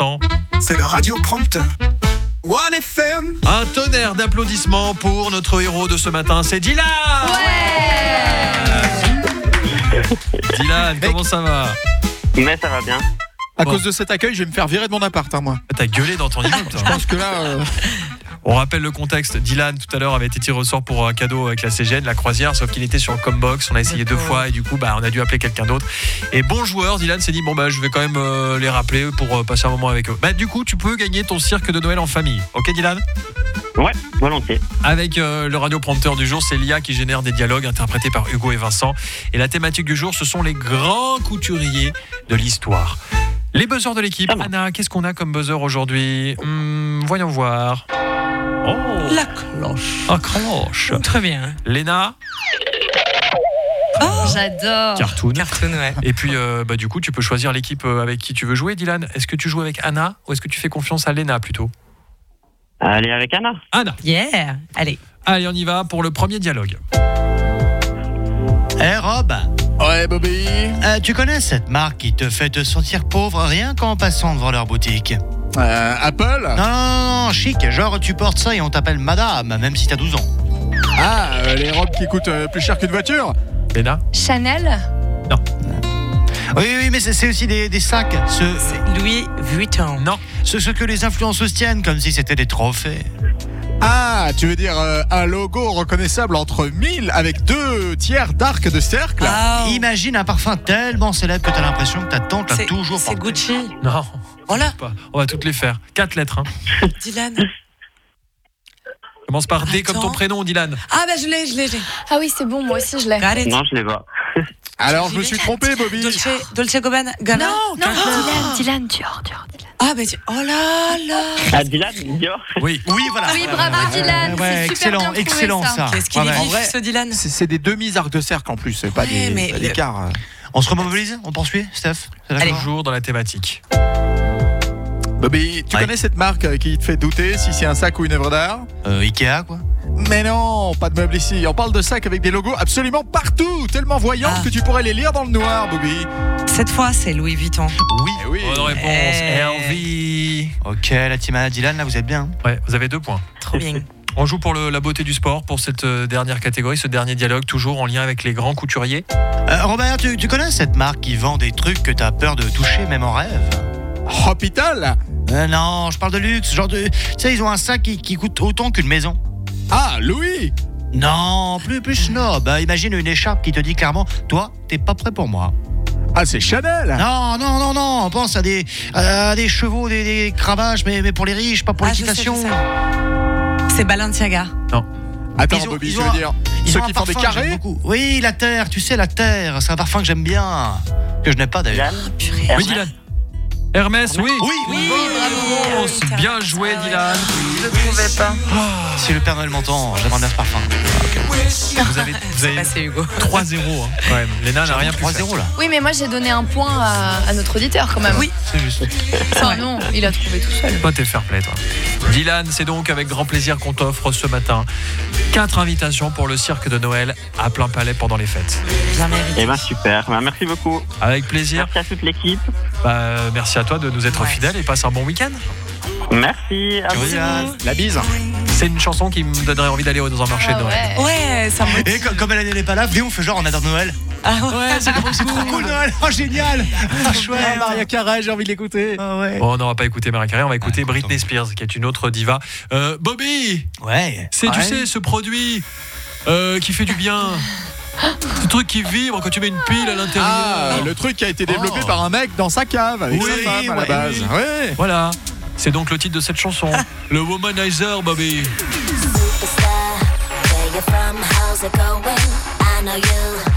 l'instant. C'est le radio prompteur. One FM. Un tonnerre d'applaudissements pour notre héros de ce matin, c'est Dylan. Dylan, comment ça va? Mais ça va bien. À cause de cet accueil, je vais me faire virer de mon appart, moi. T'as gueulé dans ton immeuble, toi. Je pense que là... On rappelle le contexte. Dylan, tout à l'heure, avait été tiré au sort pour un cadeau avec la CGN, la croisière, sauf qu'il était sur le Combox. On a essayé 2 fois et du coup, on a dû appeler quelqu'un d'autre. Et bon joueur, Dylan s'est dit, je vais quand même les rappeler pour passer un moment avec eux. Du coup, tu peux gagner ton cirque de Noël en famille. Ok, Dylan? Ouais, volontiers. Avec le radioprompteur du jour, c'est Lia qui génère des dialogues interprétés par Hugo et Vincent. Et la thématique du jour, ce sont les grands couturiers de l'histoire. Les buzzers de l'équipe. Anna, qu'est-ce qu'on a comme buzzer aujourd'hui? Voyons voir. Oh, la cloche. La cloche. Très bien. Léna. J'adore. Cartoon, ouais. Et puis, du coup, tu peux choisir l'équipe avec qui tu veux jouer, Dylan. Est-ce que tu joues avec Anna ou est-ce que tu fais confiance à Léna plutôt? Allez, avec Anna. Anna. Yeah. Allez, on y va pour le premier dialogue. Rob. Ouais, Bobby. Tu connais cette marque qui te fait te sentir pauvre rien qu'en passant devant leur boutique? Apple. Non, chic. Genre, tu portes ça et on t'appelle madame, même si t'as 12 ans. Les robes qui coûtent plus cher qu'une voiture. Léna. Chanel. Non. Oui, mais c'est aussi des sacs. c'est Louis Vuitton. Non. Ce que les influenceuses tiennent comme si c'était des trophées. Tu veux dire un logo reconnaissable entre 1000 avec 2 tiers d'arc de cercle. Imagine un parfum tellement célèbre que t'as l'impression que ta tante l'a toujours C'est porté. Gucci. Non. Voilà. On va toutes les faire. 4 lettres. Dylan. Commence par D comme ton prénom, Dylan. Je l'ai. Ah oui, c'est bon, moi aussi je l'ai. Non, je l'ai pas. Alors, je me suis trompé, Bobby. Dolce Gabbana. Non, Dylan, Dior. Oh là là. Dylan, Dior. Oui, voilà. Oui, bravo Dylan. C'est super excellent bien trouvé, ça. Qu'est-ce qu'il est En vif, vrai, ce Dylan. C'est des demi-arcs de cercle en plus, c'est pas mais des quarts. On se remobilise? On poursuit, Steph? Toujours dans la thématique. Bobby, tu connais cette marque qui te fait douter si c'est un sac ou une œuvre d'art? Ikea, quoi. Mais non, pas de meubles ici. On parle de sacs avec des logos absolument partout, tellement voyants que tu pourrais les lire dans le noir, Bobby. Cette fois, c'est Louis Vuitton. Oui. Bonne réponse, LV. Ok, la team Anna Dylan, là, vous êtes bien. Ouais, vous avez 2 points. Trop bien. On joue pour la beauté du sport, pour cette dernière catégorie, ce dernier dialogue, toujours en lien avec les grands couturiers. Robert, tu connais cette marque qui vend des trucs que t'as peur de toucher, même en rêve? Hôpital? Non, je parle de luxe. Genre tu sais, ils ont un sac qui coûte autant qu'une maison. Louis? Non, plus snob. Imagine une écharpe qui te dit clairement, toi, t'es pas prêt pour moi. C'est Chanel? Non, on pense à des chevaux, des cravaches, mais pour les riches, pas pour l'équitation. Je sais. C'est Balenciaga. Non. Attends, Bobby, je veux dire, ceux qui font des carrés? Oui, la terre, tu sais, la terre, c'est un parfum que j'aime bien, que je n'aime pas d'ailleurs. Oui, Dylan. Hermès, oui. Oui, bravo. Bien joué, Dylan. Je ne trouvais pas. Si le Père Noël m'entend, j'aimerais bien ce parfum. Vous avez passé, Hugo. 3-0 quand même. Léna n'a rien pu faire. 3-0 là. Oui, mais moi j'ai donné un point à notre auditeur quand même. Oui. C'est juste. Non, il a trouvé tout seul. Toi, t'es fair play, toi. Dylan, c'est donc avec grand plaisir qu'on t'offre ce matin 4 invitations pour le cirque de Noël à plein palais pendant les fêtes. Bien mérité. Super. Merci beaucoup. Avec plaisir. Merci à toute l'équipe. Merci à toi de nous être fidèles et passe un bon week-end. Merci. À vous. La bise. C'est une chanson qui me donnerait envie d'aller dans un marché de Noël. Ouais, ça me. Et comme elle n'est pas là, venez, on fait genre on adore Noël. C'est trop cool Noël. Génial. Chouette. Maria Carey, j'ai envie de l'écouter. Bon, on n'en va pas écouter Maria Carey, on va écouter Britney Spears, qui est une autre diva. Bobby. Ouais. Tu sais, ce produit qui fait du bien. Ce truc qui vibre quand tu mets une pile à l'intérieur. Le truc qui a été développé par un mec dans sa cave avec sa femme à la base. Oui. Ouais. Voilà. C'est donc le titre de cette chanson. Le Womanizer, Bobby. Superstar, where you from, how's it going? I know you